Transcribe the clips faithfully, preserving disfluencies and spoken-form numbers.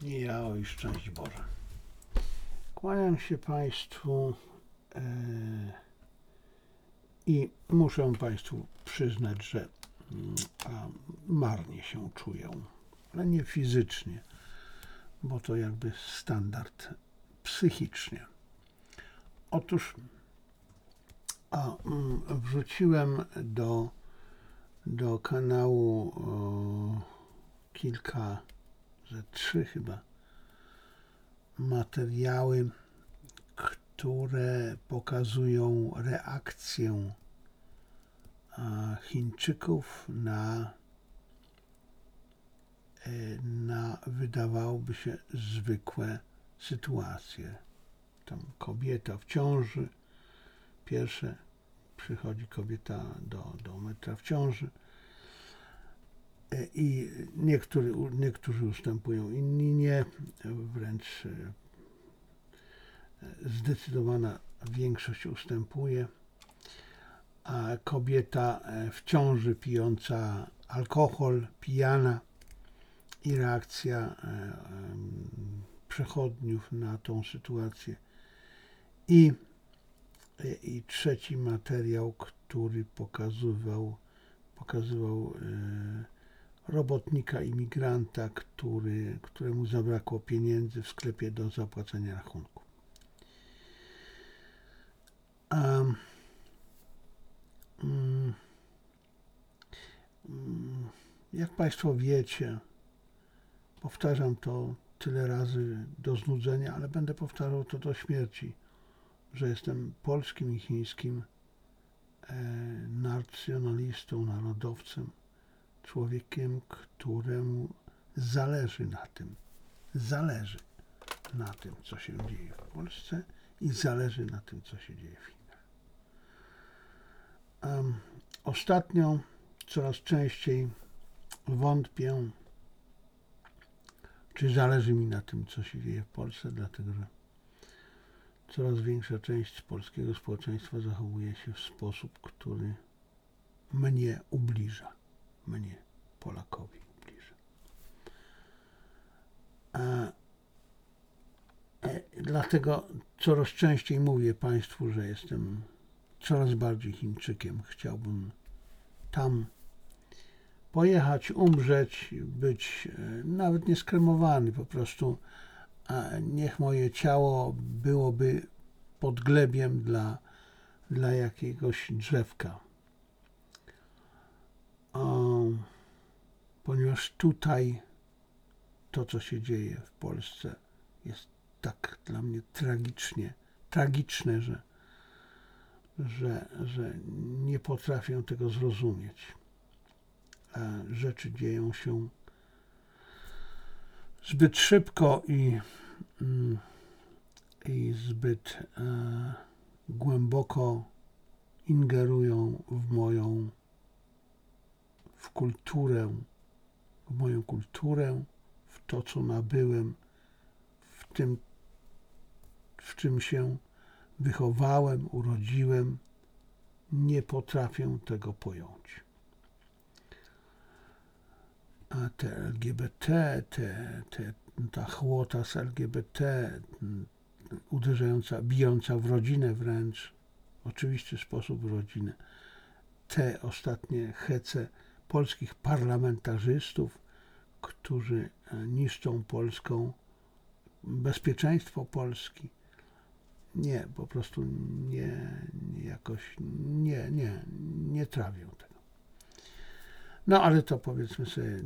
Ja, oj, szczęść Boże. Kłaniam się Państwu e, i muszę Państwu przyznać, że mm, a, marnie się czuję, ale nie fizycznie, bo to jakby standard psychicznie. Otóż a, mm, wrzuciłem do, do kanału o, kilka, ze trzy chyba, materiały, które pokazują reakcję Chińczyków na, na wydawałoby się zwykłe sytuacje. Tam kobieta w ciąży, pierwsze przychodzi kobieta do, do metra w ciąży i niektórzy, niektórzy ustępują, inni nie, wręcz zdecydowana większość ustępuje, a kobieta w ciąży pijąca alkohol, pijana i reakcja przechodniów na tą sytuację. I, i trzeci materiał, który pokazywał, pokazywał robotnika, imigranta, który, któremu zabrakło pieniędzy w sklepie do zapłacenia rachunku. Um, um, um, jak Państwo wiecie, powtarzam to tyle razy do znudzenia, ale będę powtarzał to do śmierci, że jestem polskim i chińskim e, nacjonalistą, narodowcem, człowiekiem, któremu zależy na tym, zależy na tym, co się dzieje w Polsce i zależy na tym, co się dzieje w Chinach. Um, ostatnio coraz częściej wątpię, czy zależy mi na tym, co się dzieje w Polsce, dlatego że coraz większa część polskiego społeczeństwa zachowuje się w sposób, który mnie ubliża, mnie, Polakowi, ubliża. A, e, dlatego coraz częściej mówię Państwu, że jestem coraz bardziej Chińczykiem. Chciałbym tam pojechać, umrzeć, być e, nawet nie skremowany, po prostu a niech moje ciało byłoby podglebiem dla, dla jakiegoś drzewka. O, ponieważ tutaj to, co się dzieje w Polsce, jest tak dla mnie tragicznie, tragiczne, że, że, że nie potrafię tego zrozumieć. Rzeczy dzieją się zbyt szybko i, i zbyt e, głęboko ingerują w moją w kulturę, w moją kulturę, w to, co nabyłem, w tym, w czym się wychowałem, urodziłem. Nie potrafię tego pojąć. A te L G B T, te, te, ta chłota z L G B T, uderzająca, bijąca w rodzinę wręcz, w oczywisty sposób w rodzinę, te ostatnie hece polskich parlamentarzystów, którzy niszczą polską bezpieczeństwo Polski. Nie, po prostu nie, nie jakoś, nie, nie, nie trawię tego. No ale to powiedzmy sobie,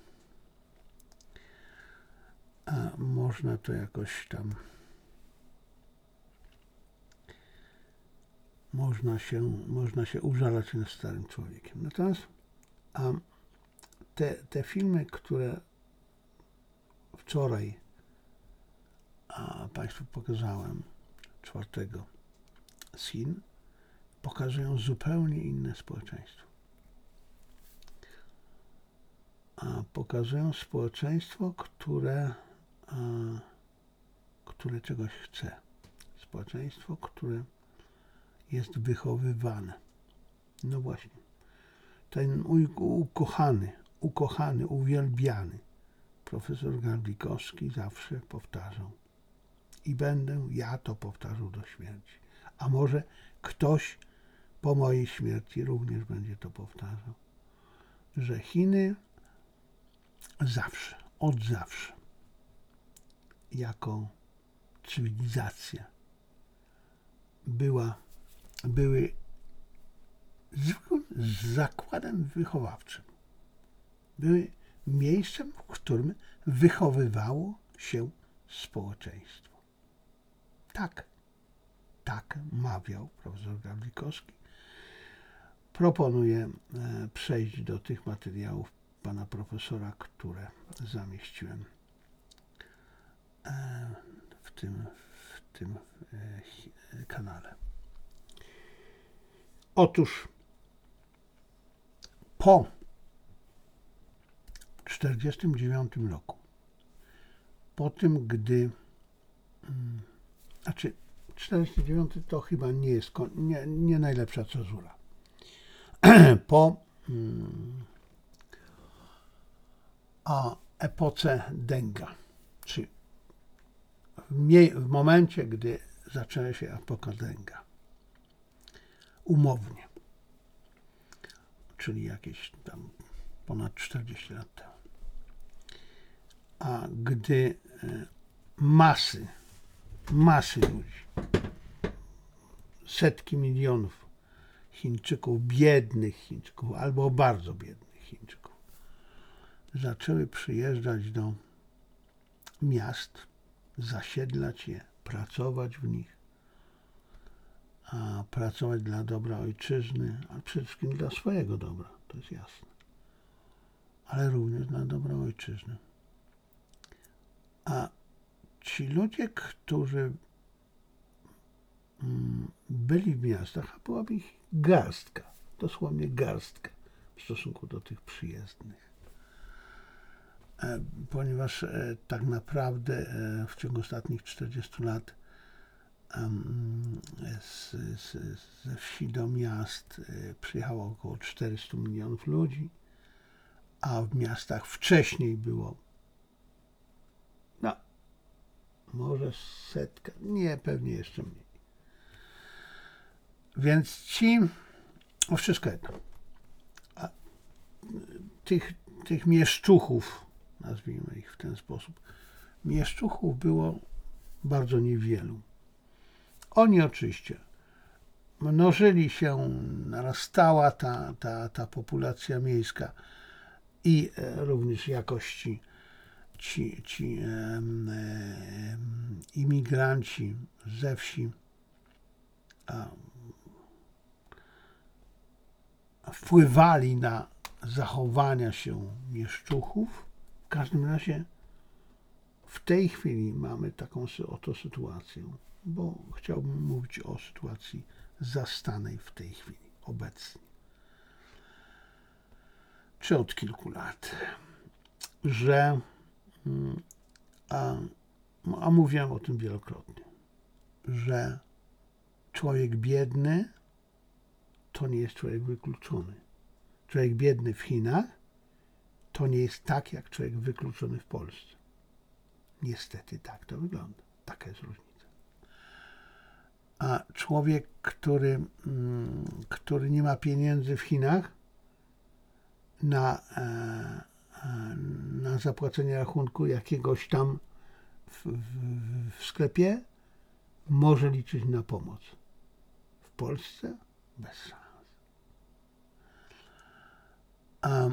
a można to jakoś tam, można się, można się użalać nad starym człowiekiem. Natomiast a te, te filmy, które wczoraj a Państwu pokazałem, czwartego z Chin, pokazują zupełnie inne społeczeństwo. A pokazują społeczeństwo, które, a, które czegoś chce. Społeczeństwo, które jest wychowywane. No właśnie. Ten mój ukochany, ukochany, uwielbiany profesor Gawlikowski zawsze powtarzał i będę ja to powtarzał do śmierci. A może ktoś po mojej śmierci również będzie to powtarzał, że Chiny zawsze, od zawsze, jako cywilizacja była, były zwykłym zakładem wychowawczym. Były miejscem, w którym wychowywało się społeczeństwo. Tak, tak mawiał profesor Gawlikowski. Proponuję przejść do tych materiałów pana profesora, które zamieściłem w tym, w tym kanale. Otóż po czterdziestym dziewiątym roku, po tym, gdy, znaczy czterdziesty dziewiąty to chyba nie jest nie, nie najlepsza cezura. Po mm, a epoce Denga, czy w, mie, w momencie, gdy zaczęła się epoka Denga, umownie, czyli jakieś tam ponad czterdzieści lat temu. A gdy masy, masy ludzi, setki milionów Chińczyków, biednych Chińczyków albo bardzo biednych Chińczyków, zaczęły przyjeżdżać do miast, zasiedlać je, pracować w nich, a pracować dla dobra ojczyzny, a przede wszystkim dla swojego dobra, to jest jasne, ale również dla dobra ojczyzny. A ci ludzie, którzy byli w miastach, a byłaby ich garstka, dosłownie garstka w stosunku do tych przyjezdnych. Ponieważ tak naprawdę w ciągu ostatnich czterdziestu lat z, z, ze wsi do miast przyjechało około czterystu milionów ludzi, a w miastach wcześniej było no, może setka, nie, pewnie jeszcze mniej. Więc ci, o wszystko jedno, a tych, tych mieszczuchów, nazwijmy ich w ten sposób, mieszczuchów było bardzo niewielu. Oni oczywiście mnożyli się, narastała ta, ta, ta populacja miejska i również jakości ci, ci em, em, imigranci ze wsi a, wpływali na zachowania się mieszczuchów. W każdym razie w tej chwili mamy taką oto sytuację, bo chciałbym mówić o sytuacji zastanej w tej chwili, obecnie, czy od kilku lat, że a, a mówiłem o tym wielokrotnie, że człowiek biedny to nie jest człowiek wykluczony. Człowiek biedny w Chinach to nie jest tak, jak człowiek wykluczony w Polsce. Niestety tak to wygląda. Taka jest różnica. A człowiek, który, który nie ma pieniędzy w Chinach na, na zapłacenie rachunku jakiegoś tam w, w, w sklepie, może liczyć na pomoc. W Polsce bez szans. A,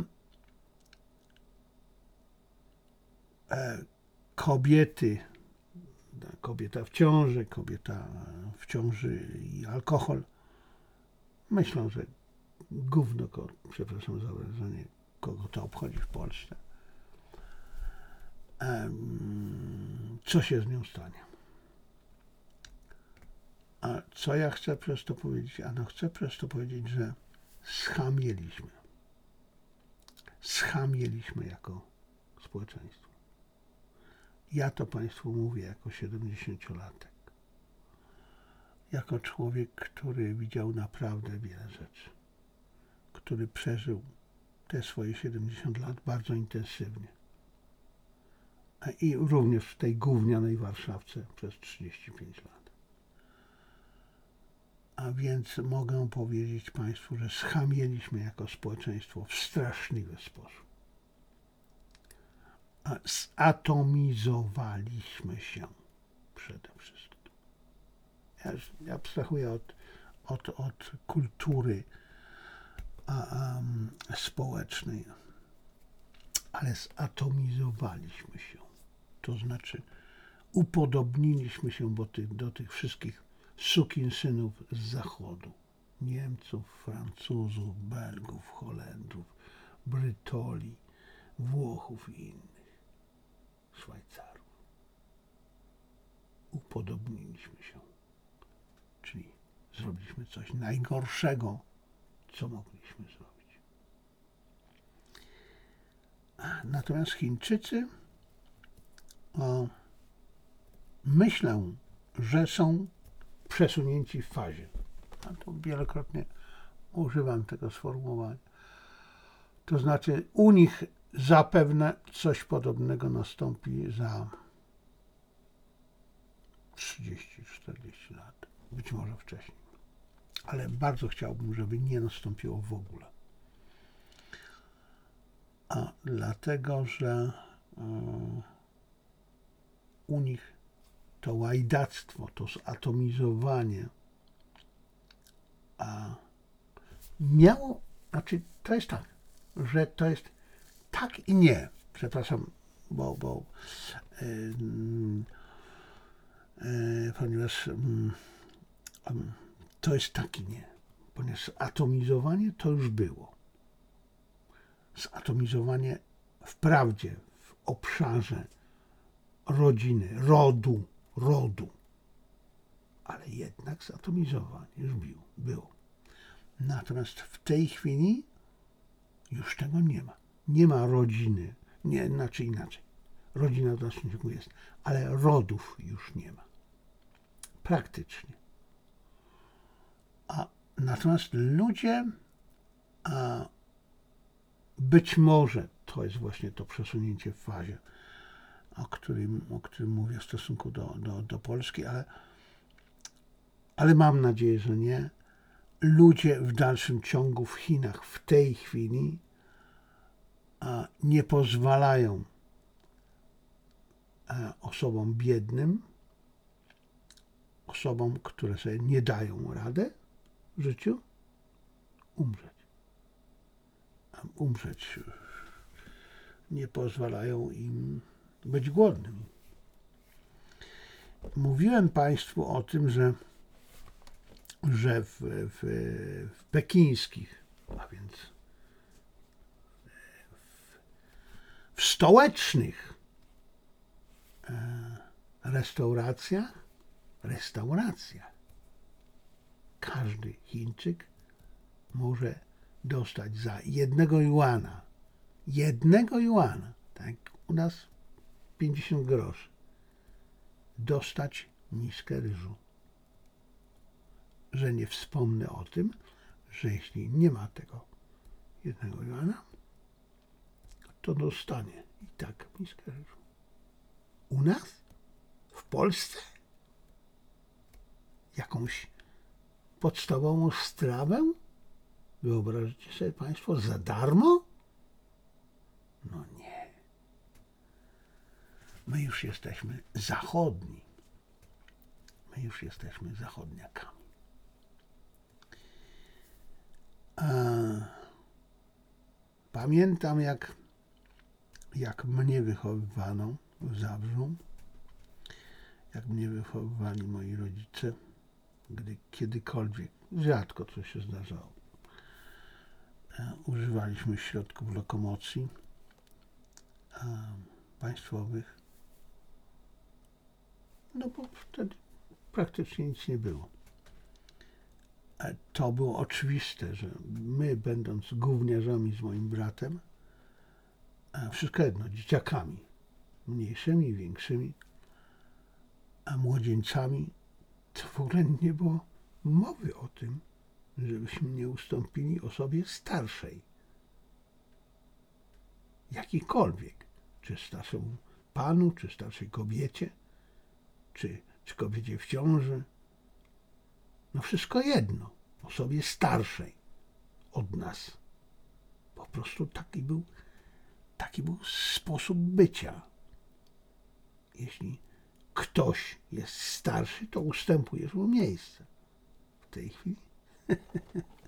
e, kobiety, kobieta w ciąży, kobieta w ciąży i alkohol, myślą, że gówno, przepraszam za wyrażenie, kogo to obchodzi w Polsce. E, co się z nią stanie? A co ja chcę przez to powiedzieć? Ano chcę przez to powiedzieć, że schamieliśmy. Schamieliśmy jako społeczeństwo. Ja to Państwu mówię jako siedemdziesięciolatek. Jako człowiek, który widział naprawdę wiele rzeczy. Który przeżył te swoje siedemdziesiąt lat bardzo intensywnie. i również w tej gównianej Warszawce przez trzydzieści pięć lat. A więc mogę powiedzieć Państwu, że schamieliśmy jako społeczeństwo w straszliwy sposób. A zatomizowaliśmy się przede wszystkim. Ja, ja abstrahuję od, od, od kultury a, um, społecznej, ale zatomizowaliśmy się. To znaczy upodobniliśmy się do tych, do tych wszystkich sukinsynów z Zachodu. Niemców, Francuzów, Belgów, Holendrów, Brytoli, Włochów i innych. Szwajcarów. Upodobniliśmy się. Czyli zrobiliśmy coś najgorszego, co mogliśmy zrobić. Natomiast Chińczycy o, myślę, że są przesunięci w fazie. A to wielokrotnie używam tego sformułowania. To znaczy u nich zapewne coś podobnego nastąpi za trzydzieści czterdzieści lat. Być może wcześniej. Ale bardzo chciałbym, żeby nie nastąpiło w ogóle. A dlatego, że yy, u nich to łajdactwo, to zatomizowanie a miało, znaczy to jest tak, że to jest tak i nie. Przepraszam, bo, bo yy, yy, ponieważ yy, yy, to jest tak i nie. Ponieważ atomizowanie to już było. Zatomizowanie wprawdzie w obszarze rodziny, rodu, rodu, ale jednak zatomizowanie już było. Natomiast w tej chwili już tego nie ma. Nie ma rodziny, nie, znaczy inaczej. Rodzina w dalszym ciągu jest, ale rodów już nie ma. Praktycznie. A natomiast ludzie, a być może to jest właśnie to przesunięcie w fazie, o którym, o którym mówię w stosunku do, do, do Polski, ale, ale mam nadzieję, że nie. Ludzie w dalszym ciągu w Chinach w tej chwili a, nie pozwalają a, osobom biednym, osobom, które sobie nie dają rady w życiu, umrzeć. Umrzeć. Nie pozwalają im być głodnym. Mówiłem Państwu o tym, że, że w, w, w pekińskich, a więc w, w stołecznych restauracjach, restauracjach każdy Chińczyk może dostać za jednego juana, jednego juana, tak u nas pięćdziesiąt groszy, dostać miskę ryżu. Że nie wspomnę o tym, że jeśli nie ma tego jednego juana, to dostanie i tak miskę ryżu. U nas? W Polsce? Jakąś podstawową strawę? Wyobraźcie sobie Państwo, za darmo? No nie. My już jesteśmy zachodni. My już jesteśmy zachodniakami. A pamiętam, jak, jak mnie wychowywano w Zabrzu, jak mnie wychowywali moi rodzice, gdy kiedykolwiek, rzadko co się zdarzało, używaliśmy środków lokomocji państwowych, no bo wtedy praktycznie nic nie było. To było oczywiste, że my, będąc gówniarzami z moim bratem, wszystko jedno, dzieciakami, mniejszymi, większymi, a młodzieńcami, to w ogóle nie było mowy o tym, żebyśmy nie ustąpili osobie starszej. Jakikolwiek, czy starszemu panu, czy starszej kobiecie, czy, czy kobiecie w ciąży. No wszystko jedno, osobie starszej od nas. Po prostu taki był, taki był sposób bycia. Jeśli ktoś jest starszy, to ustępujesz mu miejsce. W tej chwili